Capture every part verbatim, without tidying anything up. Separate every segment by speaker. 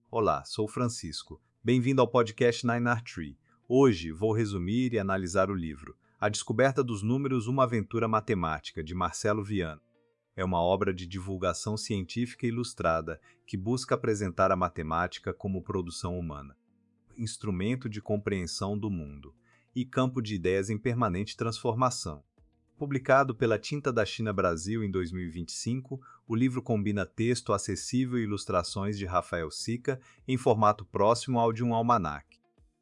Speaker 1: Olá, sou Francisco. Bem-vindo ao podcast Nine Art Tree. Hoje vou resumir e analisar o livro A Descoberta dos Números, uma aventura matemática, de Marcelo Viana. É uma obra de divulgação científica ilustrada que busca apresentar a matemática como produção humana, instrumento de compreensão do mundo e campo de ideias em permanente transformação. Publicado pela Tinta da China Brasil em dois mil e vinte e cinco, o livro combina texto acessível e ilustrações de Rafael Sica em formato próximo ao de um almanaque.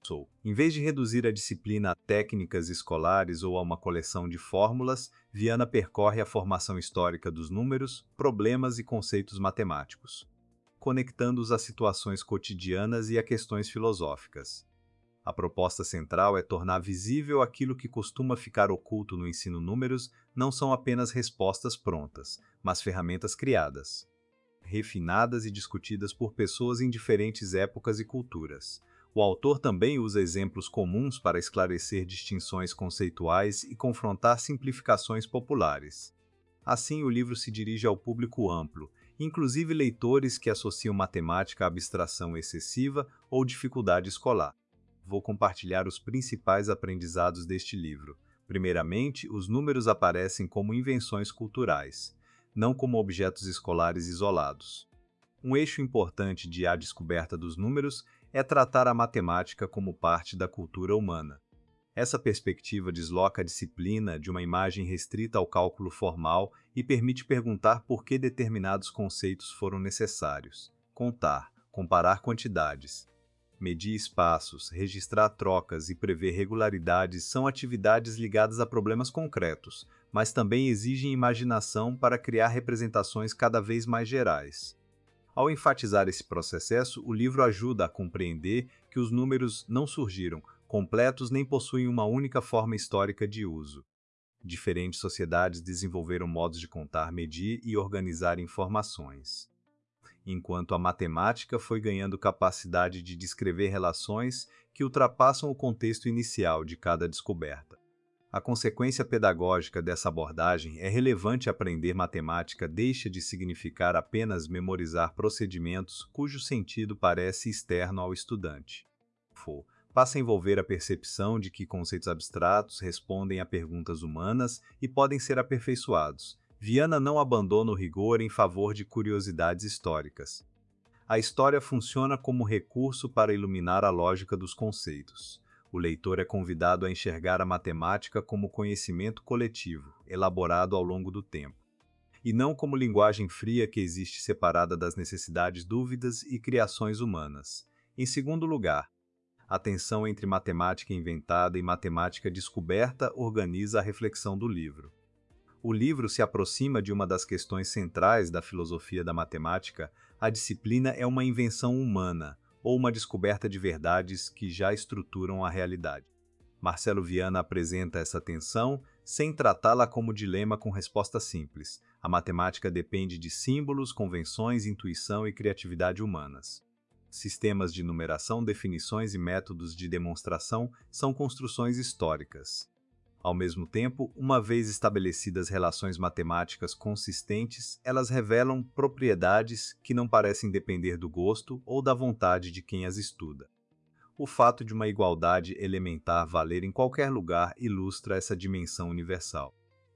Speaker 1: Em vez de reduzir a disciplina a técnicas escolares ou a uma coleção de fórmulas, Viana percorre a formação histórica dos números, problemas e conceitos matemáticos, conectando-os a situações cotidianas e a questões filosóficas. A proposta central é tornar visível aquilo que costuma ficar oculto no ensino números não são apenas respostas prontas, mas ferramentas criadas, refinadas e discutidas por pessoas em diferentes épocas e culturas. O autor também usa exemplos comuns para esclarecer distinções conceituais e confrontar simplificações populares. Assim, o livro se dirige ao público amplo, inclusive leitores que associam matemática à abstração excessiva ou dificuldade escolar. Vou compartilhar os principais aprendizados deste livro. Primeiramente, os números aparecem como invenções culturais, não como objetos escolares isolados. Um eixo importante de A Descoberta dos Números é tratar a matemática como parte da cultura humana. Essa perspectiva desloca a disciplina de uma imagem restrita ao cálculo formal e permite perguntar por que determinados conceitos foram necessários. Contar, comparar quantidades, medir espaços, registrar trocas e prever regularidades são atividades ligadas a problemas concretos, mas também exigem imaginação para criar representações cada vez mais gerais. Ao enfatizar esse processo, o livro ajuda a compreender que os números não surgiram completos nem possuem uma única forma histórica de uso. Diferentes sociedades desenvolveram modos de contar, medir e organizar informações, enquanto a matemática foi ganhando capacidade de descrever relações que ultrapassam o contexto inicial de cada descoberta. A consequência pedagógica dessa abordagem é relevante. Aprender matemática deixa de significar apenas memorizar procedimentos cujo sentido parece externo ao estudante. Passa a envolver a percepção de que conceitos abstratos respondem a perguntas humanas e podem ser aperfeiçoados. Viana não abandona o rigor em favor de curiosidades históricas. A história funciona como recurso para iluminar a lógica dos conceitos. O leitor é convidado a enxergar a matemática como conhecimento coletivo, elaborado ao longo do tempo, e não como linguagem fria que existe separada das necessidades, dúvidas e criações humanas. Em segundo lugar, a tensão entre matemática inventada e matemática descoberta organiza a reflexão do livro. O livro se aproxima de uma das questões centrais da filosofia da matemática: a disciplina é uma invenção humana ou uma descoberta de verdades que já estruturam a realidade. Marcelo Viana apresenta essa tensão sem tratá-la como dilema com resposta simples. A matemática depende de símbolos, convenções, intuição e criatividade humanas. Sistemas de numeração, definições e métodos de demonstração são construções históricas. Ao mesmo tempo, uma vez estabelecidas relações matemáticas consistentes, elas revelam propriedades que não parecem depender do gosto ou da vontade de quem as estuda. O fato de uma igualdade elementar valer em qualquer lugar ilustra essa dimensão universal.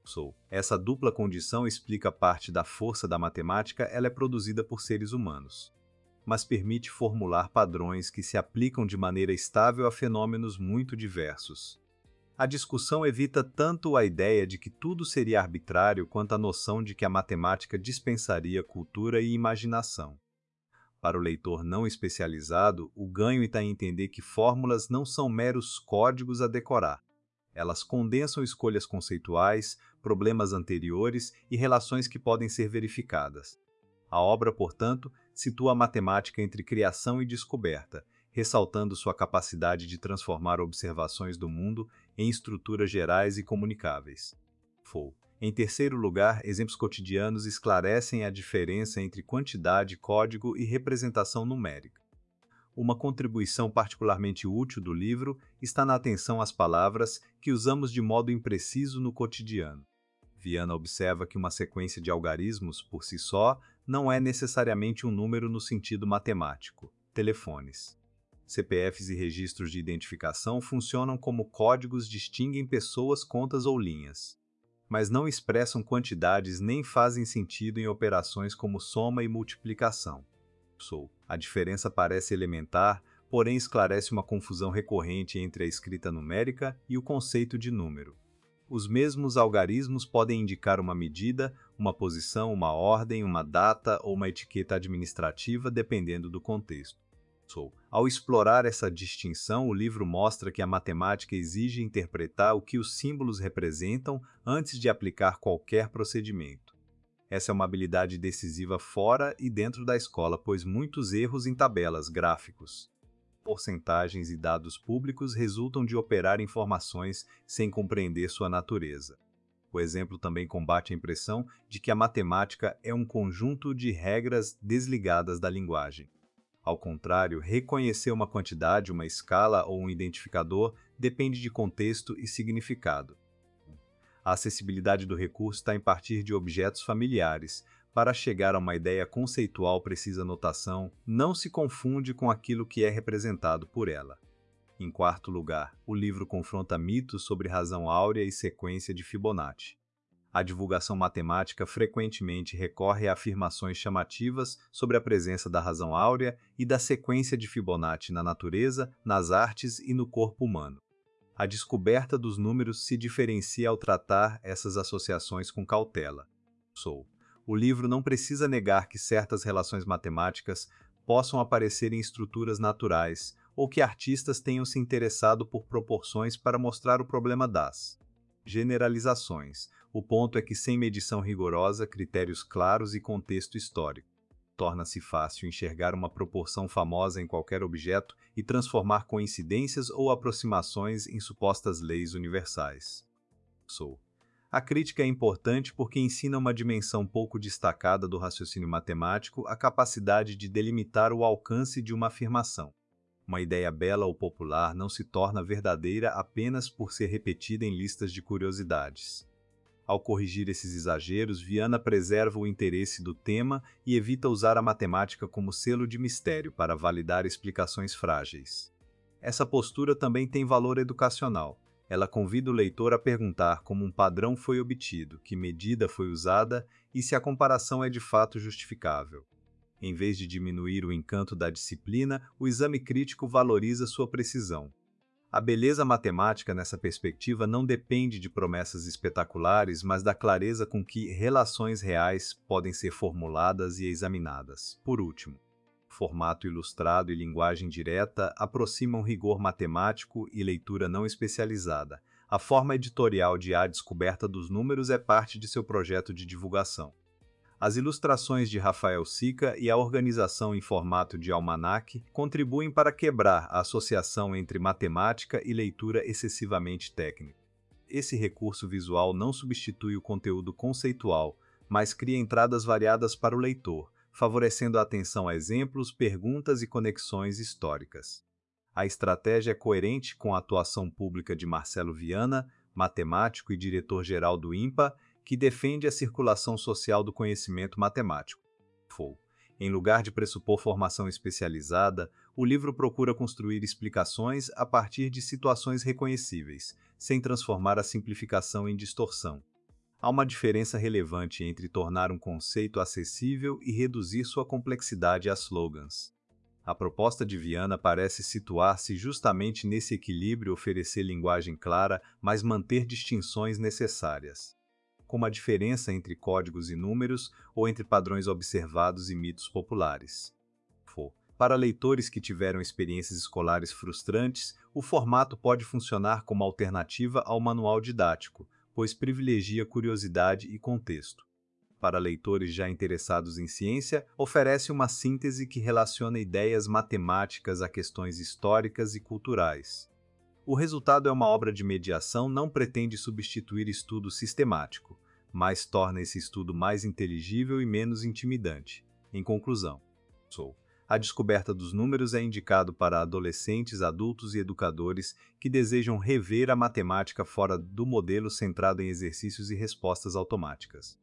Speaker 1: Essa dupla condição explica parte da força da matemática. Ela é produzida por seres humanos, mas permite formular padrões que se aplicam de maneira estável a fenômenos muito diversos. A discussão evita tanto a ideia de que tudo seria arbitrário quanto a noção de que a matemática dispensaria cultura e imaginação. Para o leitor não especializado, o ganho está em entender que fórmulas não são meros códigos a decorar. Elas condensam escolhas conceituais, problemas anteriores e relações que podem ser verificadas. A obra, portanto, situa a matemática entre criação e descoberta, ressaltando sua capacidade de transformar observações do mundo em estruturas gerais e comunicáveis. Em terceiro lugar, exemplos cotidianos esclarecem a diferença entre quantidade, código e representação numérica. Uma contribuição particularmente útil do livro está na atenção às palavras que usamos de modo impreciso no cotidiano. Viana observa que uma sequência de algarismos, por si só, não é necessariamente um número no sentido matemático. telefones. C P Fs e registros de identificação funcionam como códigos, distinguem pessoas, contas ou linhas, mas não expressam quantidades nem fazem sentido em operações como soma e multiplicação. A diferença parece elementar, porém esclarece uma confusão recorrente entre a escrita numérica e o conceito de número. Os mesmos algarismos podem indicar uma medida, uma posição, uma ordem, uma data ou uma etiqueta administrativa, dependendo do contexto. Ao explorar essa distinção, o livro mostra que a matemática exige interpretar o que os símbolos representam antes de aplicar qualquer procedimento. Essa é uma habilidade decisiva fora e dentro da escola, pois muitos erros em tabelas, gráficos, porcentagens e dados públicos resultam de operar informações sem compreender sua natureza. O exemplo também combate a impressão de que a matemática é um conjunto de regras desligadas da linguagem. Ao contrário, reconhecer uma quantidade, uma escala ou um identificador depende de contexto e significado. A acessibilidade do recurso está em partir de objetos familiares. Para chegar a uma ideia conceitual precisa notação, não se confunde com aquilo que é representado por ela. Em quarto lugar, o livro confronta mitos sobre razão áurea e sequência de Fibonacci. A divulgação matemática frequentemente recorre a afirmações chamativas sobre a presença da razão áurea e da sequência de Fibonacci na natureza, nas artes e no corpo humano. A descoberta dos números se diferencia ao tratar essas associações com cautela. O livro não precisa negar que certas relações matemáticas possam aparecer em estruturas naturais ou que artistas tenham se interessado por proporções para mostrar o problema das generalizações. O ponto é que, sem medição rigorosa, critérios claros e contexto histórico, torna-se fácil enxergar uma proporção famosa em qualquer objeto e transformar coincidências ou aproximações em supostas leis universais. A crítica é importante porque ensina uma dimensão pouco destacada do raciocínio matemático, a capacidade de delimitar o alcance de uma afirmação. Uma ideia bela ou popular não se torna verdadeira apenas por ser repetida em listas de curiosidades. Ao corrigir esses exageros, Viana preserva o interesse do tema e evita usar a matemática como selo de mistério para validar explicações frágeis. Essa postura também tem valor educacional. Ela convida o leitor a perguntar como um padrão foi obtido, que medida foi usada e se a comparação é de fato justificável. Em vez de diminuir o encanto da disciplina, o exame crítico valoriza sua precisão. A beleza matemática nessa perspectiva não depende de promessas espetaculares, mas da clareza com que relações reais podem ser formuladas e examinadas. Por último, formato ilustrado e linguagem direta aproximam rigor matemático e leitura não especializada. A forma editorial de A Descoberta dos Números é parte de seu projeto de divulgação. As ilustrações de Rafael Sica e a organização em formato de almanaque contribuem para quebrar a associação entre matemática e leitura excessivamente técnica. Esse recurso visual não substitui o conteúdo conceitual, mas cria entradas variadas para o leitor, favorecendo a atenção a exemplos, perguntas e conexões históricas. A estratégia é coerente com a atuação pública de Marcelo Viana, matemático e diretor-geral do INPA, que defende a circulação social do conhecimento matemático. Em lugar de pressupor formação especializada, o livro procura construir explicações a partir de situações reconhecíveis, sem transformar a simplificação em distorção. Há uma diferença relevante entre tornar um conceito acessível e reduzir sua complexidade a slogans. A proposta de Viana parece situar-se justamente nesse equilíbrio, oferecer linguagem clara, mas manter distinções necessárias, como a diferença entre códigos e números ou entre padrões observados e mitos populares. Para leitores que tiveram experiências escolares frustrantes, o formato pode funcionar como alternativa ao manual didático, pois privilegia curiosidade e contexto. Para leitores já interessados em ciência, oferece uma síntese que relaciona ideias matemáticas a questões históricas e culturais. O resultado é uma obra de mediação, não pretende substituir estudo sistemático, mas torna esse estudo mais inteligível e menos intimidante. Em conclusão, A Descoberta dos Números é indicado para adolescentes, adultos e educadores que desejam rever a matemática fora do modelo centrado em exercícios e respostas automáticas.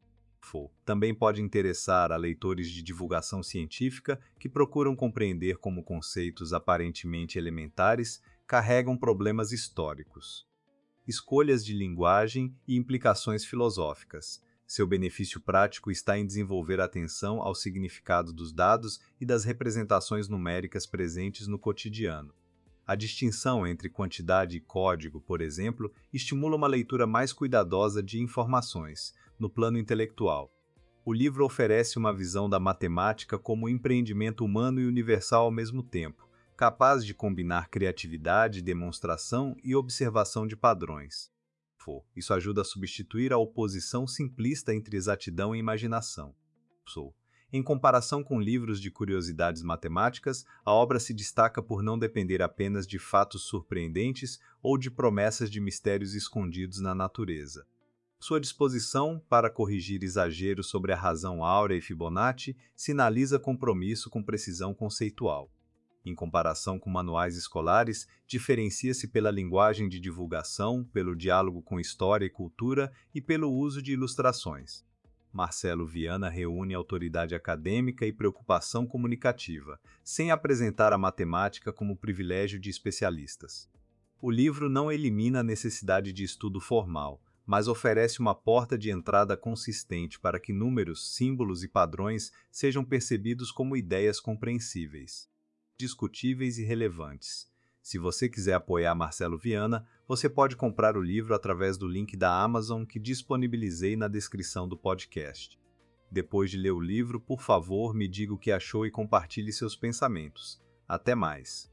Speaker 1: for. Também pode interessar a leitores de divulgação científica que procuram compreender como conceitos aparentemente elementares carregam problemas históricos, escolhas de linguagem e implicações filosóficas. Seu benefício prático está em desenvolver atenção ao significado dos dados e das representações numéricas presentes no cotidiano. A distinção entre quantidade e código, por exemplo, estimula uma leitura mais cuidadosa de informações, no plano intelectual. O livro oferece uma visão da matemática como um empreendimento humano e universal ao mesmo tempo, capaz de combinar criatividade, demonstração e observação de padrões. Isso ajuda a substituir a oposição simplista entre exatidão e imaginação. Em comparação com livros de curiosidades matemáticas, a obra se destaca por não depender apenas de fatos surpreendentes ou de promessas de mistérios escondidos na natureza. Sua disposição para corrigir exageros sobre a razão áurea e Fibonacci sinaliza compromisso com precisão conceitual. Em comparação com manuais escolares, diferencia-se pela linguagem de divulgação, pelo diálogo com história e cultura e pelo uso de ilustrações. Marcelo Viana reúne autoridade acadêmica e preocupação comunicativa, sem apresentar a matemática como privilégio de especialistas. O livro não elimina a necessidade de estudo formal, mas oferece uma porta de entrada consistente para que números, símbolos e padrões sejam percebidos como ideias compreensíveis, discutíveis e relevantes. Se você quiser apoiar Marcelo Viana, você pode comprar o livro através do link da Amazon que disponibilizei na descrição do podcast. Depois de ler o livro, por favor, me diga o que achou e compartilhe seus pensamentos. Até mais!